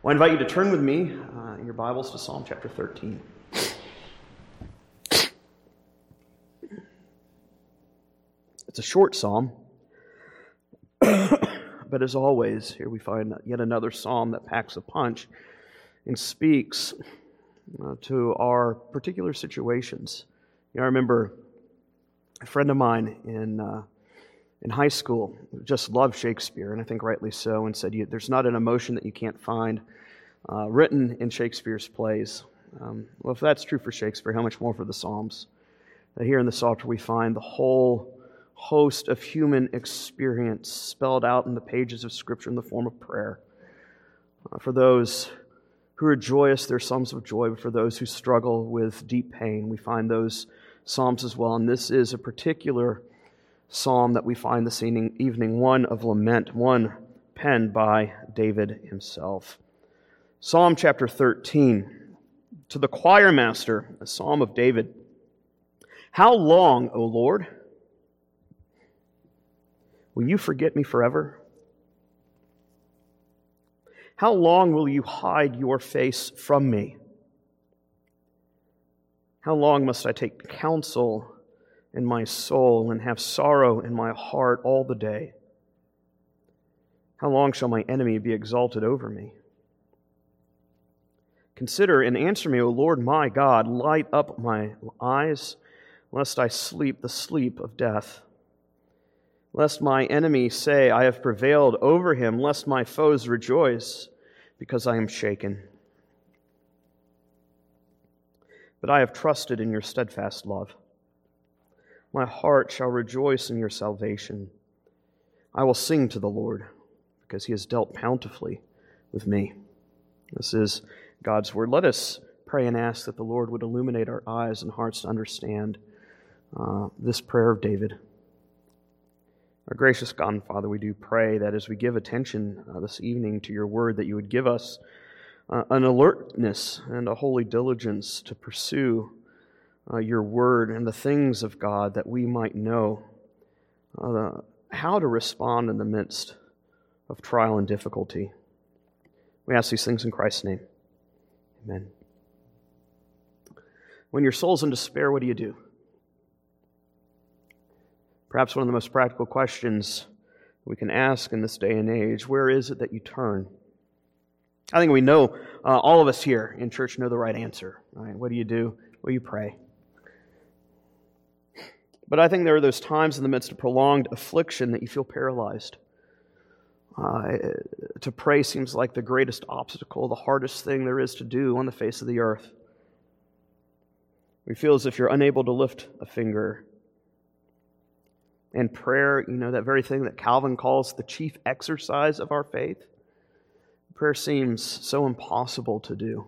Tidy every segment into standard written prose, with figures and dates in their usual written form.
Well, I invite you to turn with me in your Bibles to Psalm chapter 13. It's a short psalm, but as always, here we find yet another psalm that packs a punch and speaks to our particular situations. I remember a friend of mine in high school just loved Shakespeare, and I think rightly so, and said, there's not an emotion that you can't find written in Shakespeare's plays. Well, if that's true for Shakespeare, how much more for the Psalms? Here in the Psalter we find the whole host of human experience spelled out in the pages of Scripture in the form of prayer. For those who are joyous, they're psalms of joy, but for those who struggle with deep pain, we find those psalms as well. And this is a particular psalm that we find this evening, one of lament, one penned by David himself. Psalm chapter 13, to the choir master, a psalm of David. How long, O Lord, will you forget me forever? How long will you hide your face from me? How long must I take counsel in my soul and have sorrow in my heart all the day? How long shall my enemy be exalted over me? Consider and answer me, O Lord my God. Light up my eyes, lest I sleep the sleep of death. Lest my enemy say, I have prevailed over him, lest my foes rejoice, because I am shaken. But I have trusted in your steadfast love. My heart shall rejoice in your salvation. I will sing to the Lord, because he has dealt bountifully with me. This is God's word. Let us pray and ask that the Lord would illuminate our eyes and hearts to understand this prayer of David. Our gracious God and Father, we do pray that as we give attention this evening to your word, that you would give us an alertness and a holy diligence to pursue your word and the things of God, that we might know how to respond in the midst of trial and difficulty. We ask these things in Christ's name. Amen. When your soul's in despair, what do? Perhaps one of the most practical questions we can ask in this day and age, where is it that you turn? I think we know, all of us here in church know the right answer. Right? What do? Well, you pray. But I think there are those times in the midst of prolonged affliction that you feel paralyzed. To pray seems like the greatest obstacle, the hardest thing there is to do on the face of the earth. We feel as if you're unable to lift a finger. And prayer, that very thing that Calvin calls the chief exercise of our faith, prayer seems so impossible to do.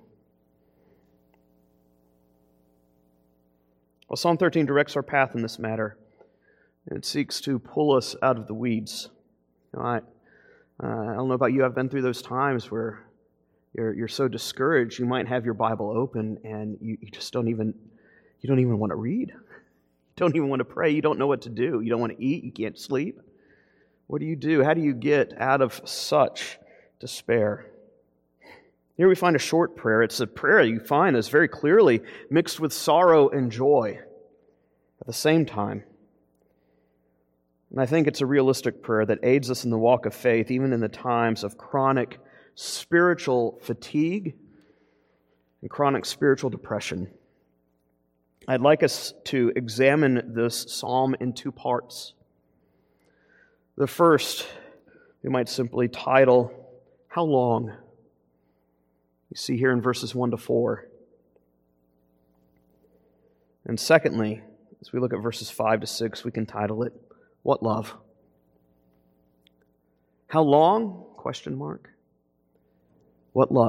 Well, Psalm 13 directs our path in this matter, and it seeks to pull us out of the weeds. I don't know about you, I've been through those times where you're so discouraged, you might have your Bible open and you just don't even want to read. You don't even want to pray. You don't know what to do. You don't want to eat. You can't sleep. What do? How do you get out of such despair? Here we find a short prayer. It's a prayer you find that's very clearly mixed with sorrow and joy at the same time. And I think it's a realistic prayer that aids us in the walk of faith, even in the times of chronic spiritual fatigue and chronic spiritual depression. I'd like us to examine this psalm in two parts. The first, we might simply title, How Long? You see here in verses 1 to 4. And secondly, as we look at verses 5 to 6, we can title it, What Love? How long? ? What love? !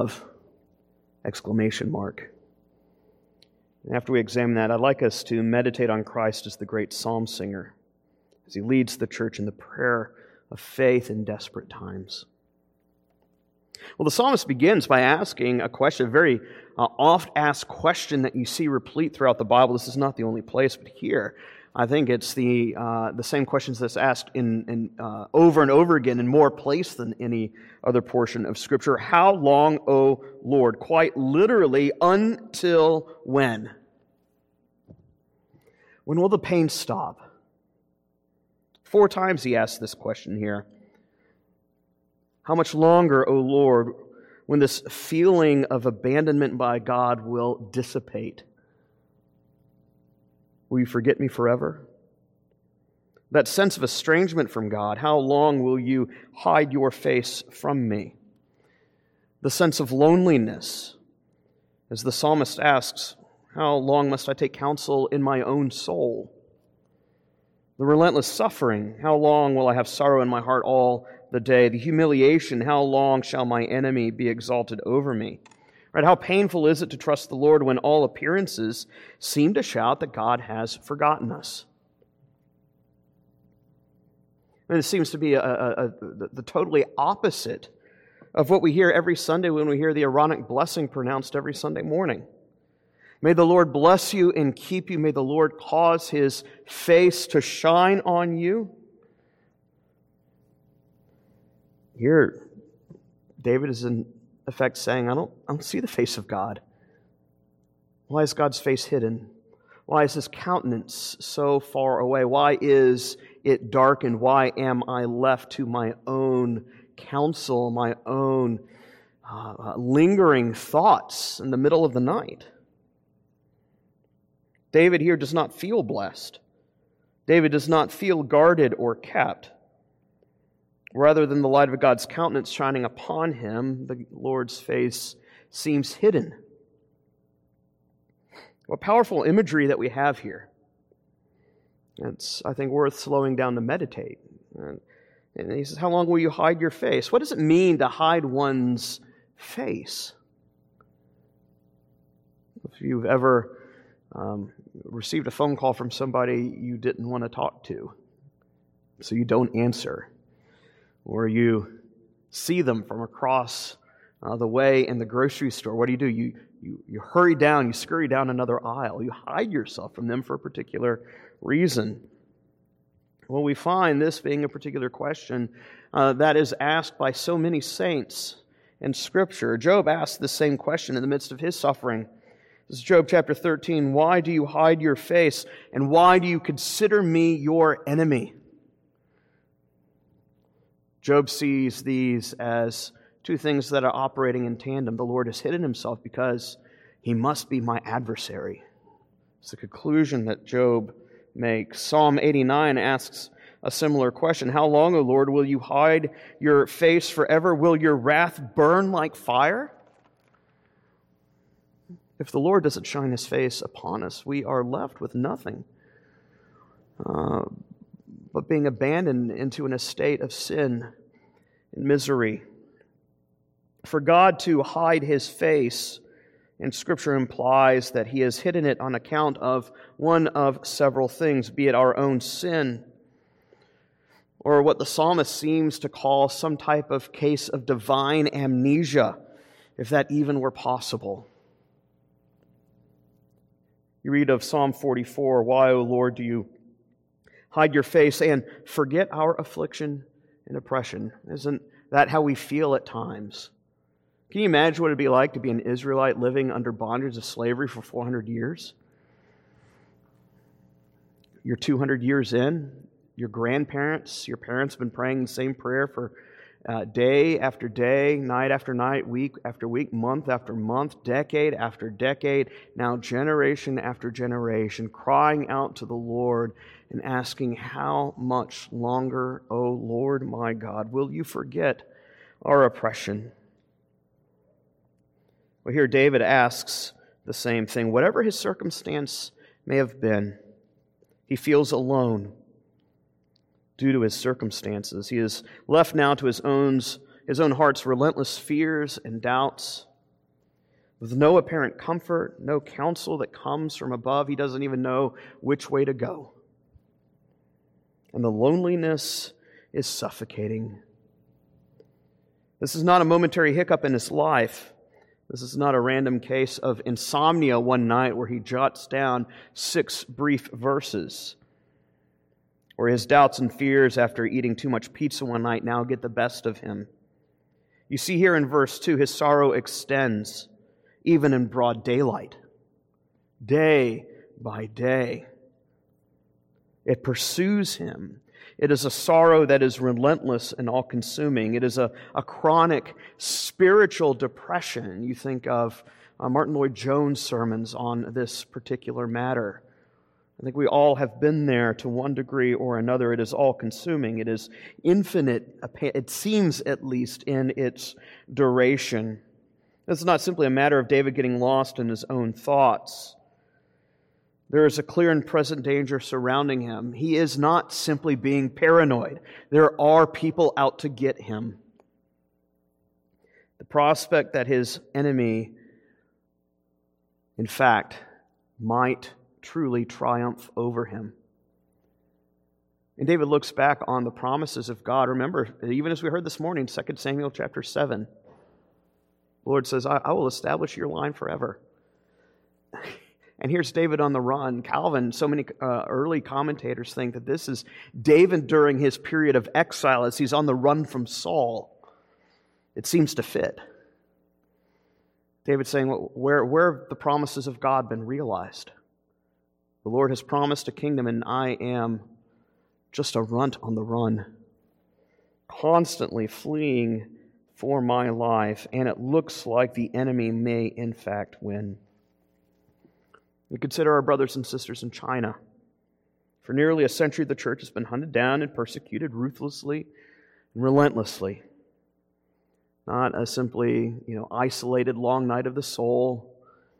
And after we examine that, I'd like us to meditate on Christ as the great psalm singer, as he leads the church in the prayer of faith in desperate times. Well, the psalmist begins by asking a question, a very oft-asked question that you see replete throughout the Bible. This is not the only place, but here. I think it's the same questions that's asked in over and over again in more place than any other portion of Scripture. How long, O Lord? Quite literally, until when? When will the pain stop? 4 times he asks this question here. How much longer, O Lord, when this feeling of abandonment by God will dissipate? Will you forget me forever? That sense of estrangement from God, how long will you hide your face from me? The sense of loneliness, as the psalmist asks, how long must I take counsel in my own soul? The relentless suffering, how long will I have sorrow in my heart all the day? The humiliation, how long shall my enemy be exalted over me? Right? How painful is it to trust the Lord when all appearances seem to shout that God has forgotten us? And it seems to be the totally opposite of what we hear every Sunday when we hear the Aaronic blessing pronounced every Sunday morning. May the Lord bless you and keep you. May the Lord cause His face to shine on you. Here, David is in effect saying, I don't see the face of God. Why is God's face hidden? Why is His countenance so far away? Why is it darkened? Why am I left to my own counsel, my own lingering thoughts in the middle of the night? David here does not feel blessed. David does not feel guarded or kept. Rather than the light of God's countenance shining upon him, the Lord's face seems hidden. What powerful imagery that we have here. It's, I think, worth slowing down to meditate. And he says, how long will you hide your face? What does it mean to hide one's face? If you've ever received a phone call from somebody you didn't want to talk to, so you don't answer, or you see them from across the way in the grocery store, what do? You hurry down, you scurry down another aisle, you hide yourself from them for a particular reason. Well, we find this being a particular question that is asked by so many saints in Scripture. Job asked the same question in the midst of his suffering. This is Job chapter 13. Why do you hide your face, and why do you consider me your enemy? Job sees these as two things that are operating in tandem. The Lord has hidden Himself because He must be my adversary. It's the conclusion that Job makes. Psalm 89 asks a similar question. How long, O Lord, will you hide your face forever? Will your wrath burn like fire? If the Lord doesn't shine His face upon us, we are left with nothing but being abandoned into an estate of sin and misery. For God to hide His face in Scripture implies that He has hidden it on account of one of several things, be it our own sin, or what the psalmist seems to call some type of case of divine amnesia, if that even were possible. You read of Psalm 44, why, O Lord, do you hide your face and forget our affliction and oppression? Isn't that how we feel at times? Can you imagine what it would be like to be an Israelite living under bondage of slavery for 400 years? You're 200 years in. Your grandparents, your parents have been praying the same prayer for day after day, night after night, week after week, month after month, decade after decade, now generation after generation, crying out to the Lord and asking, how much longer, O Lord my God, will you forget our oppression? Well, here David asks the same thing. Whatever his circumstance may have been, he feels alone due to his circumstances. He is left now to his own heart's relentless fears and doubts, with no apparent comfort, no counsel that comes from above. He doesn't even know which way to go. And the loneliness is suffocating. This is not a momentary hiccup in his life. This is not a random case of insomnia one night where he jots down 6 brief verses. or his doubts and fears after eating too much pizza one night now get the best of him. You see here in verse 2, his sorrow extends even in broad daylight, day by day. It pursues him. It is a sorrow that is relentless and all-consuming. It is a chronic spiritual depression. You think of Martin Lloyd-Jones' sermons on this particular matter. I think we all have been there to one degree or another. It is all-consuming. It is infinite, it seems at least, in its duration. It's not simply a matter of David getting lost in his own thoughts. There is a clear and present danger surrounding him. He is not simply being paranoid. There are people out to get him. The prospect that his enemy, in fact, might truly triumph over him. And David looks back on the promises of God. Remember, even as we heard this morning, 2 Samuel chapter 7, the Lord says, I will establish your line forever. And here's David on the run. Calvin, so many early commentators think that this is David during his period of exile as he's on the run from Saul. It seems to fit. David's saying, where have the promises of God been realized? The Lord has promised a kingdom, and I am just a runt on the run, constantly fleeing for my life, and it looks like the enemy may in fact win. We consider our brothers and sisters in China. For nearly a century, the church has been hunted down and persecuted ruthlessly and relentlessly. Not a simply, isolated long night of the soul,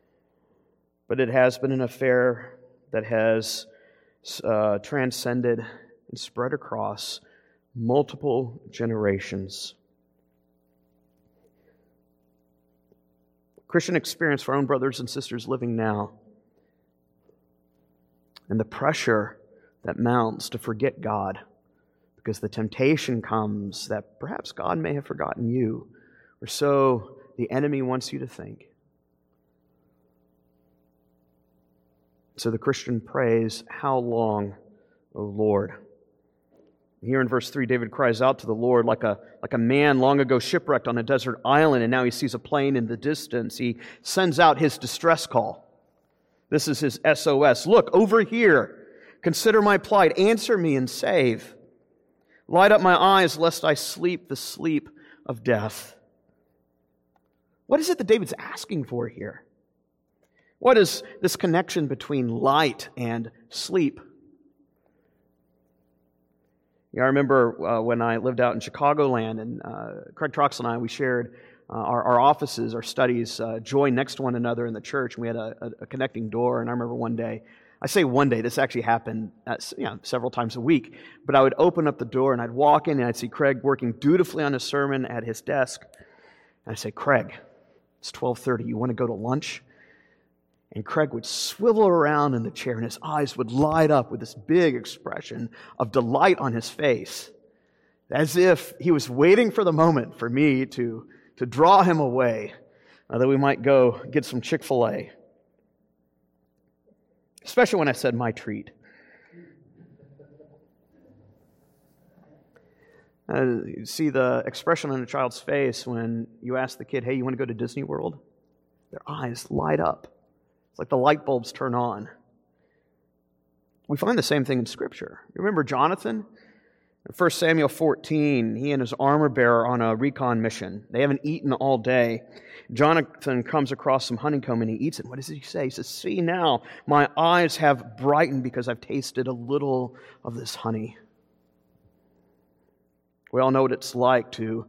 but it has been an affair that has transcended and spread across multiple generations. Christian experience for our own brothers and sisters living now, and the pressure that mounts to forget God, because the temptation comes that perhaps God may have forgotten you, or so the enemy wants you to think. So the Christian prays, "How long, O Lord?" Here in verse 3, David cries out to the Lord like a man long ago shipwrecked on a desert island, and now he sees a plane in the distance. He sends out his distress call. This is his SOS. "Look, over here. Consider my plight. Answer me and save. Light up my eyes, lest I sleep the sleep of death." What is it that David's asking for here? What is this connection between light and sleep? I remember when I lived out in Chicagoland, and Craig Trox and I, we shared our offices, our studies joined next to one another in the church, and we had a connecting door. And I remember one day, I say one day, this actually happened several times a week, but I would open up the door and I'd walk in and I'd see Craig working dutifully on his sermon at his desk. And I'd say, "Craig, it's 12:30, you want to go to lunch?" And Craig would swivel around in the chair and his eyes would light up with this big expression of delight on his face, as if he was waiting for the moment for me to draw him away, that we might go get some Chick-fil-A. Especially when I said my treat. You see the expression on a child's face when you ask the kid, "Hey, you want to go to Disney World?" Their eyes light up. It's like the light bulbs turn on. We find the same thing in Scripture. You remember Jonathan? In 1 Samuel 14, he and his armor bearer are on a recon mission. They haven't eaten all day. Jonathan comes across some honeycomb and he eats it. What does he say? He says, "See now, my eyes have brightened because I've tasted a little of this honey." We all know what it's like to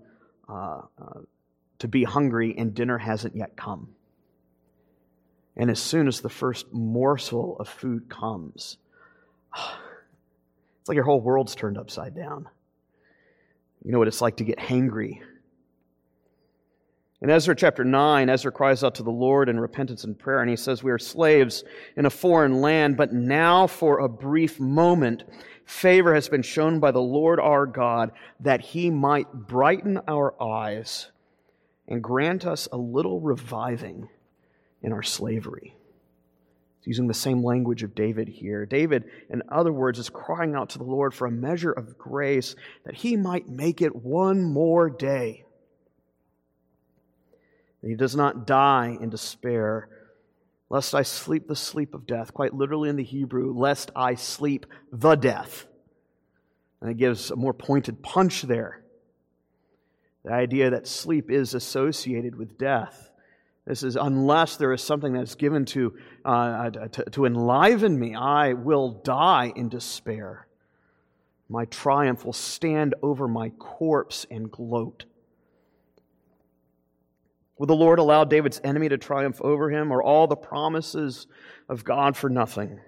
be hungry and dinner hasn't yet come. And as soon as the first morsel of food comes, it's like your whole world's turned upside down. You know what it's like to get hangry. In Ezra chapter 9, Ezra cries out to the Lord in repentance and prayer, and he says, "We are slaves in a foreign land, but now for a brief moment, favor has been shown by the Lord our God, that He might brighten our eyes and grant us a little reviving in our slavery." using the same language of David here. David, in other words, is crying out to the Lord for a measure of grace that he might make it one more day. That he does not die in despair, lest I sleep the sleep of death. Quite literally in the Hebrew, lest I sleep the death. And it gives a more pointed punch there. The idea that sleep is associated with death. This is, unless there is something that's given to enliven me, I will die in despair. My triumph will stand over my corpse and gloat. Will the Lord allow David's enemy to triumph over him, or all the promises of God for nothing?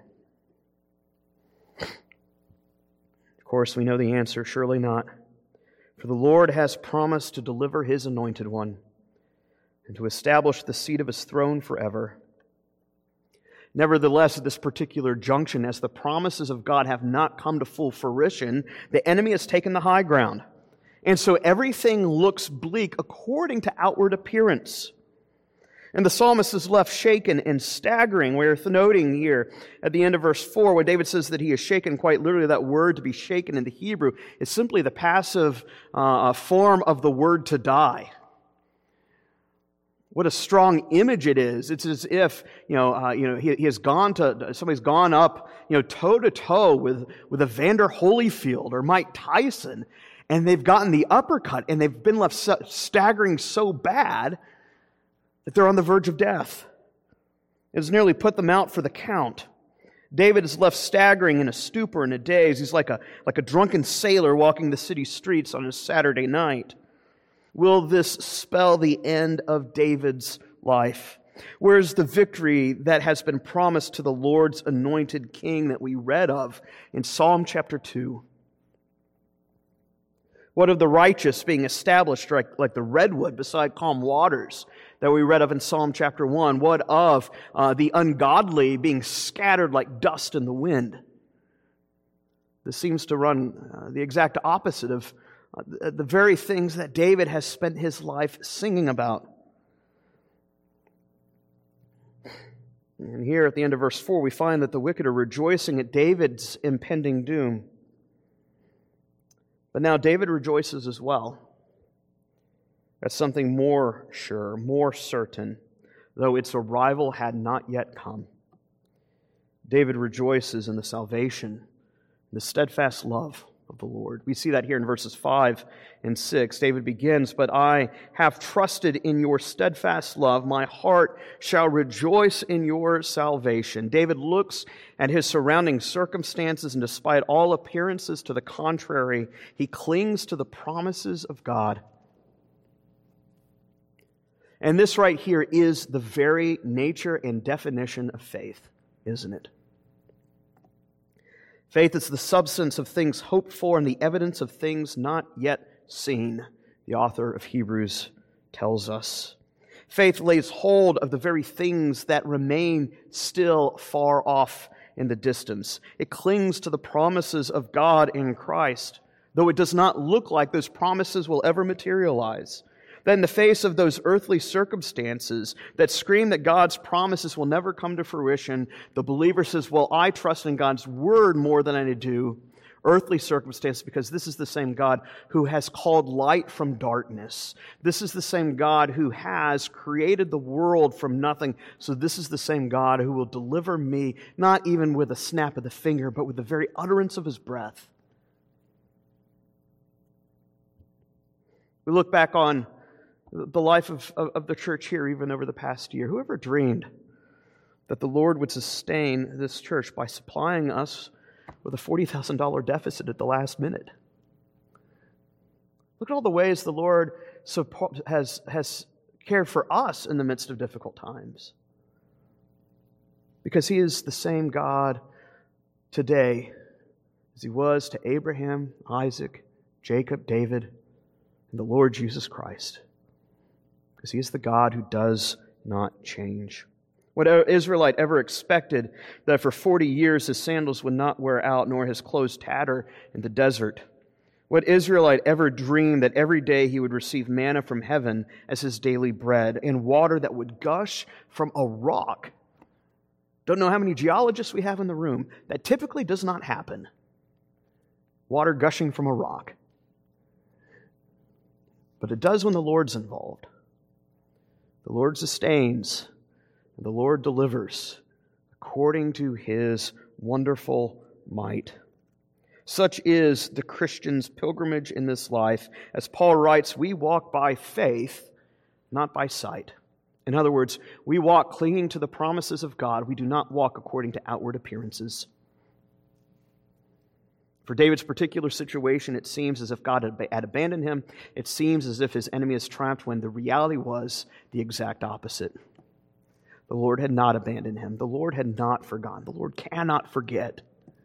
Of course, we know the answer, surely not. For the Lord has promised to deliver His anointed one and to establish the seat of His throne forever. Nevertheless, at this particular junction, as the promises of God have not come to full fruition, the enemy has taken the high ground. And so everything looks bleak according to outward appearance. And the psalmist is left shaken and staggering. We're noting here at the end of verse 4, when David says that he is shaken, quite literally that word to be shaken in the Hebrew is simply the passive form of the word to die. What a strong image it is. It's as if, he has somebody's gone up, toe to toe with Evander Holyfield or Mike Tyson, and they've gotten the uppercut, and they've been left staggering so bad that they're on the verge of death. It has nearly put them out for the count. David is left staggering in a stupor and a daze. He's like a drunken sailor walking the city streets on a Saturday night. Will this spell the end of David's life? Where's the victory that has been promised to the Lord's anointed king that we read of in Psalm chapter 2? What of the righteous being established like the redwood beside calm waters that we read of in Psalm chapter 1? What of the ungodly being scattered like dust in the wind? This seems to run the exact opposite of the very things that David has spent his life singing about. And here at the end of verse 4, we find that the wicked are rejoicing at David's impending doom. But now David rejoices as well. That's something more sure, more certain, though its arrival had not yet come. David rejoices in the salvation, the steadfast love of the Lord. We see that here in verses 5 and 6. David begins, "But I have trusted in your steadfast love. My heart shall rejoice in your salvation." David looks at his surrounding circumstances, and despite all appearances to the contrary, he clings to the promises of God. And this right here is the very nature and definition of faith, isn't it? Faith is the substance of things hoped for and the evidence of things not yet seen, the author of Hebrews tells us. Faith lays hold of the very things that remain still far off in the distance. It clings to the promises of God in Christ, though it does not look like those promises will ever materialize. That in the face of those earthly circumstances that scream that God's promises will never come to fruition, the believer says, well, I trust in God's word more than I do earthly circumstances, because this is the same God who has called light from darkness. This is the same God who has created the world from nothing. So this is the same God who will deliver me, not even with a snap of the finger, but with the very utterance of His breath. We look back on the life of the church here, even over the past year. Whoever dreamed that the Lord would sustain this church by supplying us with a $40,000 deficit at the last minute? Look at all the ways the Lord has cared for us in the midst of difficult times. Because He is the same God today as He was to Abraham, Isaac, Jacob, David, and the Lord Jesus Christ. Because He is the God who does not change. What Israelite ever expected that for 40 years his sandals would not wear out, nor his clothes tatter in the desert? What Israelite ever dreamed that every day he would receive manna from heaven as his daily bread, and water that would gush from a rock Don't know how many geologists we have in the room. That typically does not happen. Water gushing from a rock. But it does when the Lord's involved. The Lord sustains, and the Lord delivers according to His wonderful might. Such is the Christian's pilgrimage in this life. As Paul writes, we walk by faith, not by sight. In other words, we walk clinging to the promises of God. We do not walk according to outward appearances. For David's particular situation, it seems as if God had abandoned him. It seems as if his enemy has triumphed, when the reality was the exact opposite. The Lord had not abandoned him. The Lord had not forgotten. The Lord cannot forget.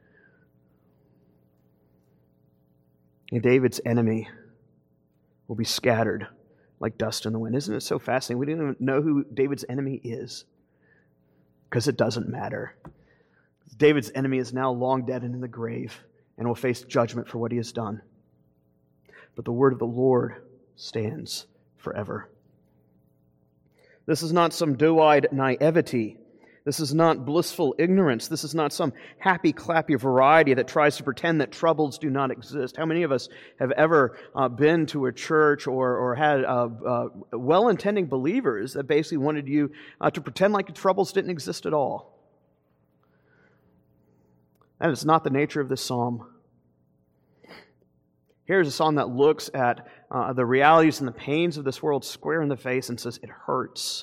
And David's enemy will be scattered like dust in the wind. Isn't it so fascinating? We don't even know who David's enemy is, because it doesn't matter. David's enemy is now long dead and in the grave, and will face judgment for what he has done. But the word of the Lord stands forever. This is not some doe-eyed naivety. This is not blissful ignorance. This is not some happy, clappy variety that tries to pretend that troubles do not exist. How many of us have ever been to a church or had well-intending believers that basically wanted you to pretend like the troubles didn't exist at all? That is not the nature of this psalm. Here's a psalm that looks at the realities and the pains of this world square in the face and says, it hurts.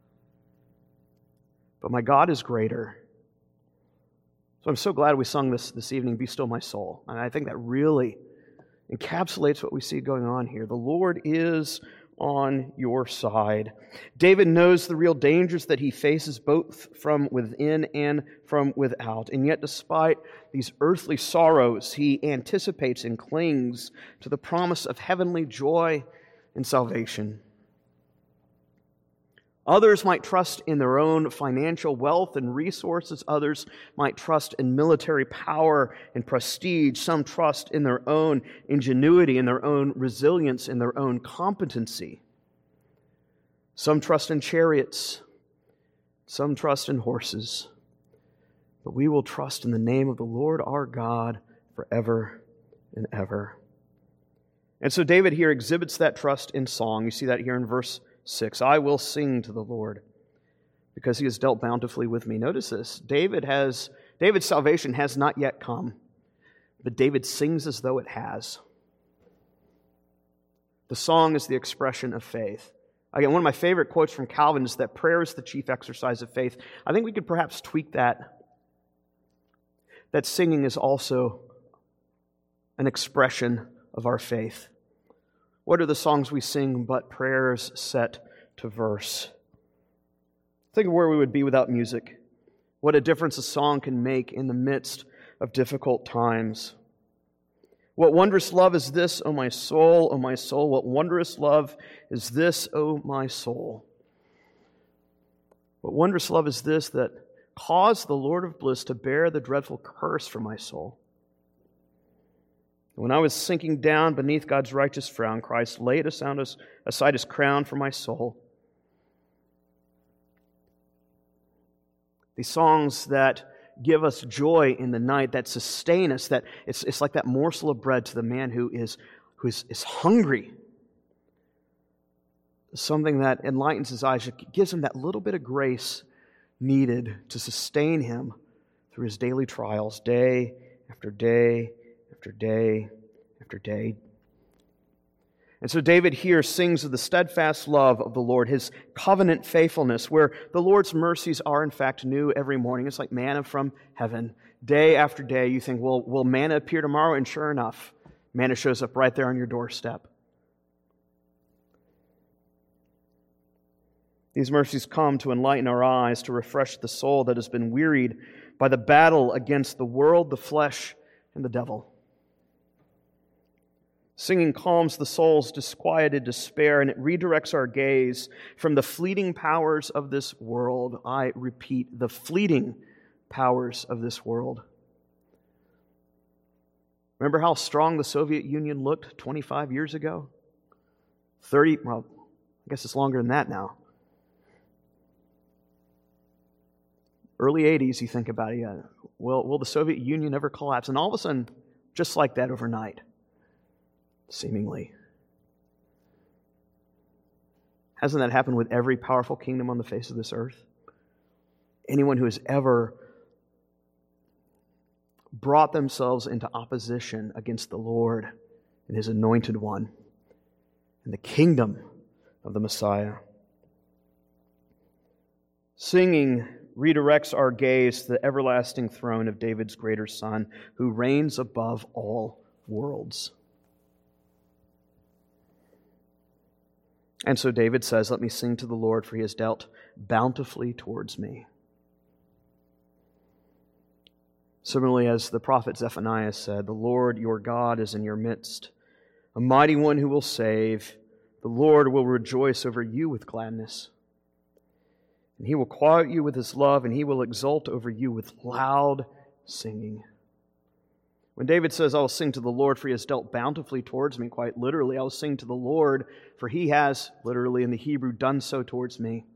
But my God is greater. So I'm so glad we sung this evening, Be Still My Soul. And I think that really encapsulates what we see going on here. The Lord is on your side. David knows the real dangers that he faces, both from within and from without. And yet, despite these earthly sorrows, he anticipates and clings to the promise of heavenly joy and salvation. Others might trust in their own financial wealth and resources. Others might trust in military power and prestige. Some trust in their own ingenuity, in their own resilience, in their own competency. Some trust in chariots. Some trust in horses. But we will trust in the name of the Lord our God forever and ever. And so David here exhibits that trust in song. You see that here in verse 6. I will sing to the Lord because He has dealt bountifully with me. Notice this. David's salvation has not yet come, but David sings as though it has. The song is the expression of faith. Again, one of my favorite quotes from Calvin is that prayer is the chief exercise of faith. I think we could perhaps tweak that. That singing is also an expression of our faith. What are the songs we sing but prayers set to verse? Think of where we would be without music. What a difference a song can make in the midst of difficult times. What wondrous love is this, O my soul, O my soul? What wondrous love is this, O my soul? What wondrous love is this that caused the Lord of bliss to bear the dreadful curse for my soul? When I was sinking down beneath God's righteous frown, Christ laid aside His crown for my soul. These songs that give us joy in the night, that sustain us, that it's like that morsel of bread to the man who is hungry. Something that enlightens his eyes, gives him that little bit of grace needed to sustain him through his daily trials, day after day after day after day. And so David here sings of the steadfast love of the Lord, His covenant faithfulness, where the Lord's mercies are in fact new every morning. It's like manna from heaven. Day after day you think, well, will manna appear tomorrow? And sure enough, manna shows up right there on your doorstep. These mercies come to enlighten our eyes, to refresh the soul that has been wearied by the battle against the world, the flesh, and the devil. Singing calms the soul's disquieted despair, and it redirects our gaze from the fleeting powers of this world. I repeat, the fleeting powers of this world. Remember how strong the Soviet Union looked 25 years ago? 30, well, I guess it's longer than that now. Early 80s, you think about it, yeah. Will the Soviet Union ever collapse? And all of a sudden, just like that overnight, seemingly. Hasn't that happened with every powerful kingdom on the face of this earth? Anyone who has ever brought themselves into opposition against the Lord and His anointed one and the kingdom of the Messiah. Singing redirects our gaze to the everlasting throne of David's greater Son, who reigns above all worlds. And so David says, "Let me sing to the Lord, for He has dealt bountifully towards me." Similarly, as the prophet Zephaniah said, "The Lord your God is in your midst, a mighty one who will save. The Lord will rejoice over you with gladness. And He will quiet you with His love, and He will exult over you with loud singing." When David says, "I will sing to the Lord, for He has dealt bountifully towards me," quite literally, I will sing to the Lord, for He has, literally in the Hebrew, done so towards me.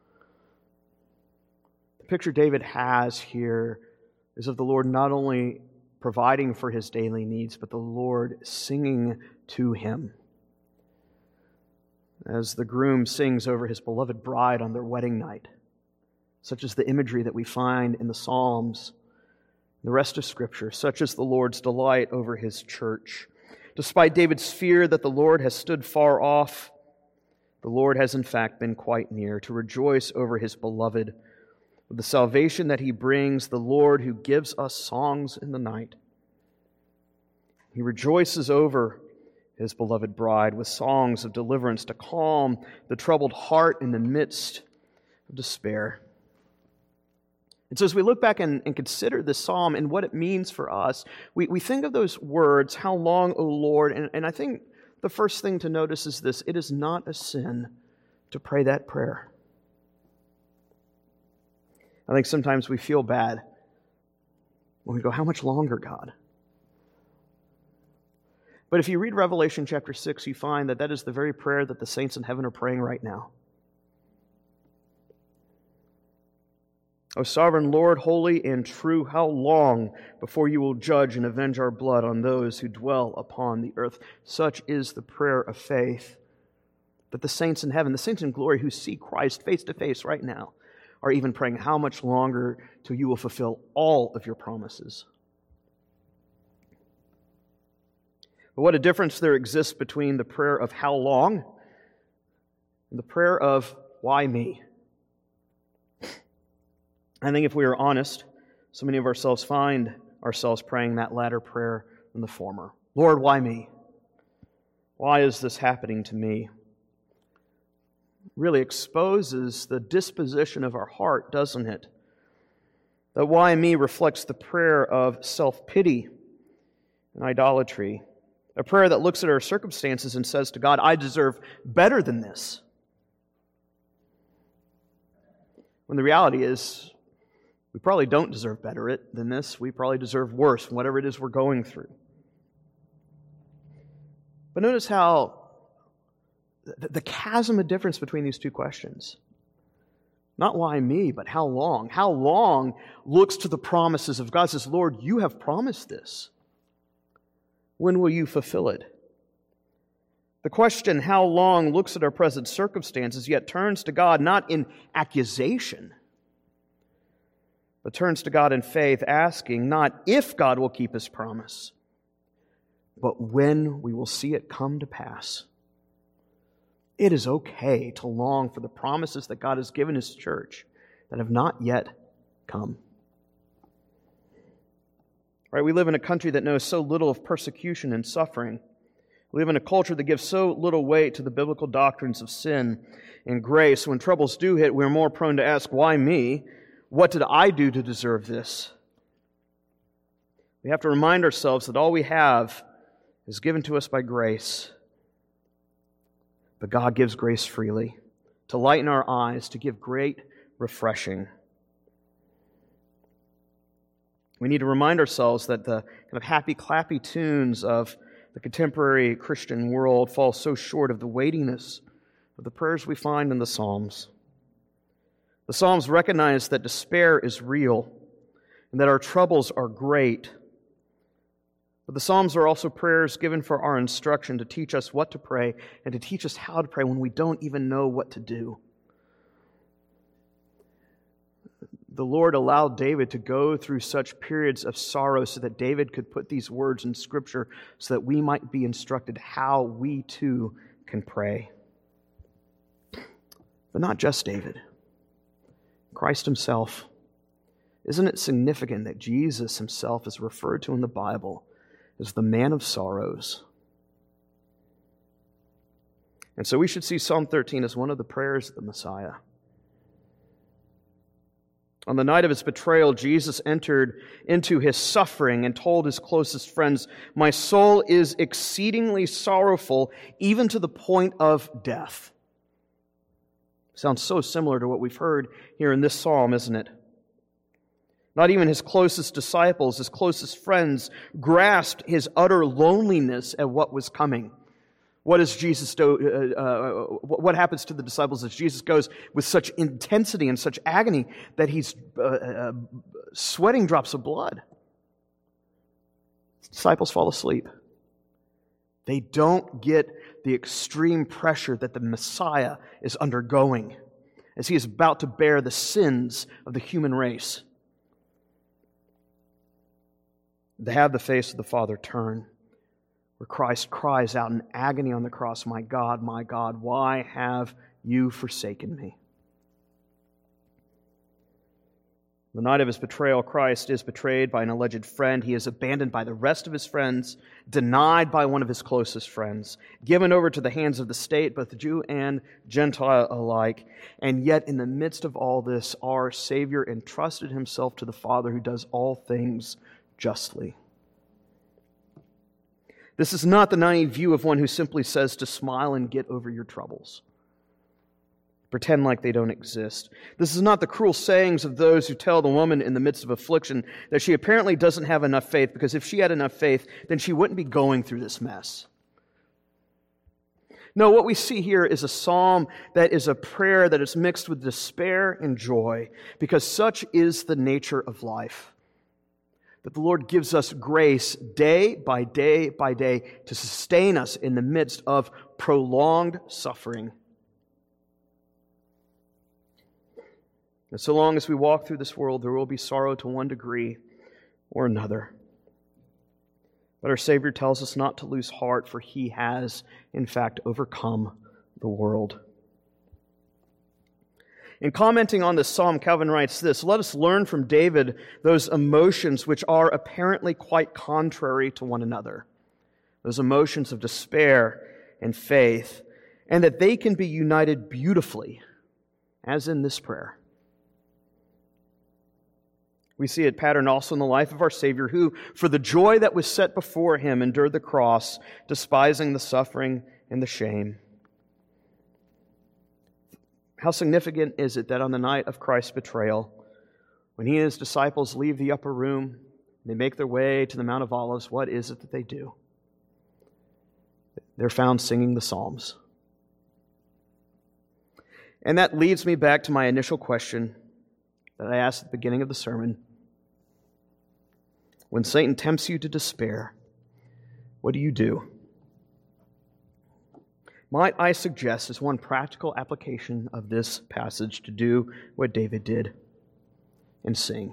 The picture David has here is of the Lord not only providing for his daily needs, but the Lord singing to him. As the groom sings over his beloved bride on their wedding night. Such is the imagery that we find in the Psalms, the rest of Scripture. Such is the Lord's delight over His church. Despite David's fear that the Lord has stood far off, the Lord has in fact been quite near to rejoice over His beloved. With the salvation that He brings, the Lord who gives us songs in the night. He rejoices over His beloved bride with songs of deliverance to calm the troubled heart in the midst of despair. And so as we look back and consider this psalm and what it means for us, we think of those words, "How long, O Lord?" And I think the first thing to notice is this: it is not a sin to pray that prayer. I think sometimes we feel bad when we go, "How much longer, God?" But if you read Revelation chapter 6, you find that that is the very prayer that the saints in heaven are praying right now. "O sovereign Lord, holy and true, how long before you will judge and avenge our blood on those who dwell upon the earth?" Such is the prayer of faith that the saints in heaven, the saints in glory who see Christ face to face right now, are even praying, "How much longer till you will fulfill all of your promises?" But what a difference there exists between the prayer of "how long" and the prayer of "why me?" I think if we are honest, so many of ourselves find ourselves praying that latter prayer than the former. "Lord, why me? Why is this happening to me?" Really exposes the disposition of our heart, doesn't it? The "why me" reflects the prayer of self-pity and idolatry. A prayer that looks at our circumstances and says to God, "I deserve better than this." When the reality is, we probably don't deserve better than this. We probably deserve worse, whatever it is we're going through. But notice how the chasm of difference between these two questions. Not "why me?" but "how long?" How long looks to the promises of God. It says, "Lord, you have promised this. When will you fulfill it?" The question, "how long?" looks at our present circumstances, yet turns to God not in accusation, but turns to God in faith, asking not if God will keep His promise, but when we will see it come to pass. It is okay to long for the promises that God has given His church that have not yet come. Right? We live in a country that knows so little of persecution and suffering. We live in a culture that gives so little weight to the biblical doctrines of sin and grace. When troubles do hit, we're more prone to ask, "Why me? What did I do to deserve this?" We have to remind ourselves that all we have is given to us by grace. But God gives grace freely to lighten our eyes, to give great refreshing. We need to remind ourselves that the kind of happy, clappy tunes of the contemporary Christian world fall so short of the weightiness of the prayers we find in the Psalms. The Psalms recognize that despair is real and that our troubles are great. But the Psalms are also prayers given for our instruction to teach us what to pray and to teach us how to pray when we don't even know what to do. The Lord allowed David to go through such periods of sorrow so that David could put these words in Scripture so that we might be instructed how we too can pray. But not just David. Christ himself. Isn't it significant that Jesus himself is referred to in the Bible as the man of sorrows? And so we should see Psalm 13 as one of the prayers of the Messiah. On the night of his betrayal, Jesus entered into his suffering and told his closest friends, "My soul is exceedingly sorrowful, even to the point of death." Sounds so similar to what we've heard here in this psalm, isn't it? Not even his closest disciples, his closest friends, grasped his utter loneliness at what was coming. What does Jesus do? What happens to the disciples as Jesus goes with such intensity and such agony that he's sweating drops of blood? Disciples fall asleep. They don't get the extreme pressure that the Messiah is undergoing as he is about to bear the sins of the human race. They have the face of the Father turn, where Christ cries out in agony on the cross, my God, why have you forsaken me?" The night of his betrayal, Christ is betrayed by an alleged friend. He is abandoned by the rest of his friends, denied by one of his closest friends, given over to the hands of the state, both Jew and Gentile alike. And yet, in the midst of all this, our Savior entrusted himself to the Father who does all things justly. This is not the naive view of one who simply says to smile and get over your troubles. Pretend like they don't exist. This is not the cruel sayings of those who tell the woman in the midst of affliction that she apparently doesn't have enough faith, because if she had enough faith, then she wouldn't be going through this mess. No, what we see here is a psalm that is a prayer that is mixed with despair and joy, because such is the nature of life. That the Lord gives us grace day by day by day to sustain us in the midst of prolonged suffering. And so long as we walk through this world, there will be sorrow to one degree or another. But our Savior tells us not to lose heart, for He has, in fact, overcome the world. In commenting on this psalm, Calvin writes this: "Let us learn from David those emotions which are apparently quite contrary to one another, those emotions of despair and faith, and that they can be united beautifully, as in this prayer." We see it patterned also in the life of our Savior, who, for the joy that was set before Him, endured the cross, despising the suffering and the shame. How significant is it that on the night of Christ's betrayal, when He and His disciples leave the upper room, they make their way to the Mount of Olives, what is it that they do? They're found singing the Psalms. And that leads me back to my initial question that I asked at the beginning of the sermon. When Satan tempts you to despair, what do you do? Might I suggest as one practical application of this passage to do what David did and sing.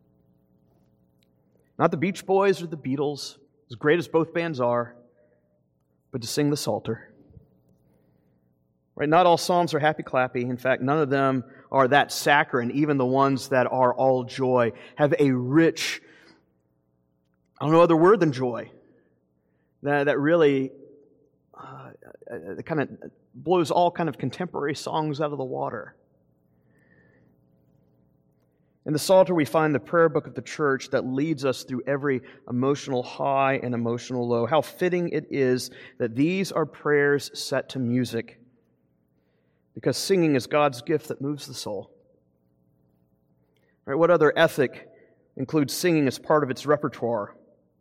Not the Beach Boys or the Beatles, as great as both bands are, but to sing the Psalter. Right? Not all psalms are happy-clappy. In fact, none of them are that saccharine. Even the ones that are all joy have a rich, I don't know other word than joy, that really kind of blows all kind of contemporary songs out of the water. In the Psalter, we find the prayer book of the church that leads us through every emotional high and emotional low. How fitting it is that these are prayers set to music, because singing is God's gift that moves the soul. Right? What other ethic includes singing as part of its repertoire?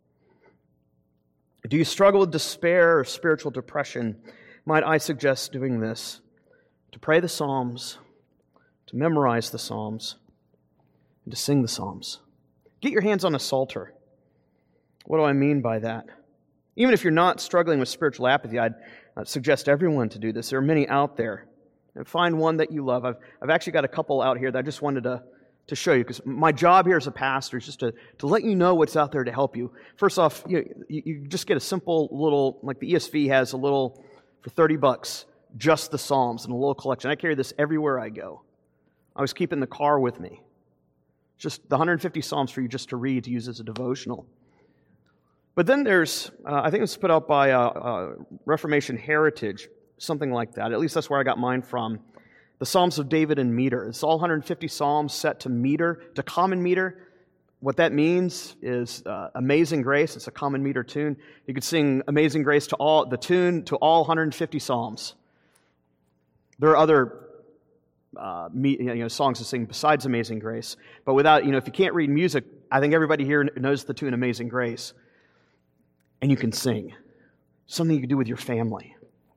Do you struggle with despair or spiritual depression? Might I suggest doing this? To pray the Psalms, to memorize the Psalms, and to sing the Psalms. Get your hands on a psalter. What do I mean by that? Even if you're not struggling with spiritual apathy, I'd suggest everyone to do this. There are many out there. And find one that you love. I've actually got a couple out here that I just wanted to show you, because my job here as a pastor is just to let you know what's out there to help you. First off, you just get a simple little, like the ESV has a little, for $30, just the Psalms and a little collection. I carry this everywhere I go. I always keep it in the car with me. Just the 150 Psalms for you just to read, to use as a devotional. But then there's, I think it's put out by Reformation Heritage, something like that. At least that's where I got mine from. The Psalms of David in meter. It's all 150 Psalms set to meter, to common meter. What that means is Amazing Grace. It's a common meter tune. You could sing Amazing Grace to all 150 Psalms. There are other songs to sing besides Amazing Grace, but without, if you can't read music, I think everybody here knows the tune Amazing Grace, and you can sing. Something you can do with your family.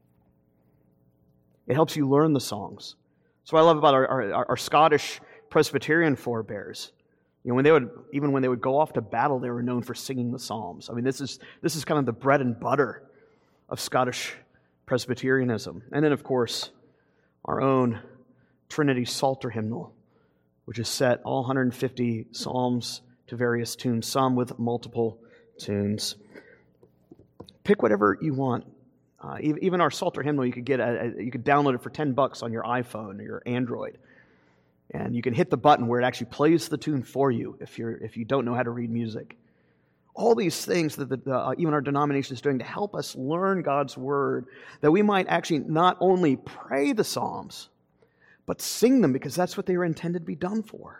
It helps you learn the songs. That's what I love about our Scottish Presbyterian forebears. When they would go off to battle, they were known for singing the Psalms. I mean, this is kind of the bread and butter of Scottish Presbyterianism. And then, of course, our own Trinity Psalter hymnal, which is set all 150 Psalms to various tunes, some with multiple tunes. Pick whatever you want. Even our Psalter hymnal, you could download it for $10 on your iPhone or your Android, and you can hit the button where it actually plays the tune for you if you don't know how to read music. All these things that even our denomination is doing to help us learn God's Word, that we might actually not only pray the Psalms, but sing them, because that's what they were intended to be done for.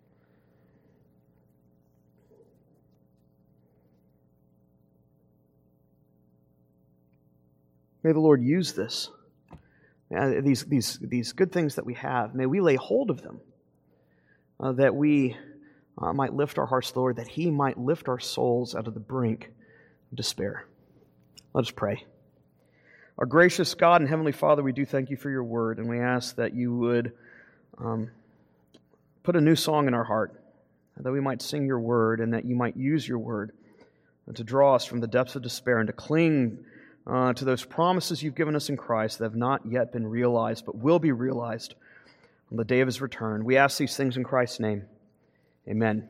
May the Lord use this, these good things that we have. May we lay hold of them, that we might lift our hearts to the Lord, that He might lift our souls out of the brink of despair. Let us pray. Our gracious God and Heavenly Father, we do thank You for Your Word, and we ask that You would put a new song in our heart, that we might sing Your Word, and that You might use Your Word to draw us from the depths of despair and to cling to those promises You've given us in Christ that have not yet been realized, but will be realized on the day of His return. We ask these things in Christ's name. Amen.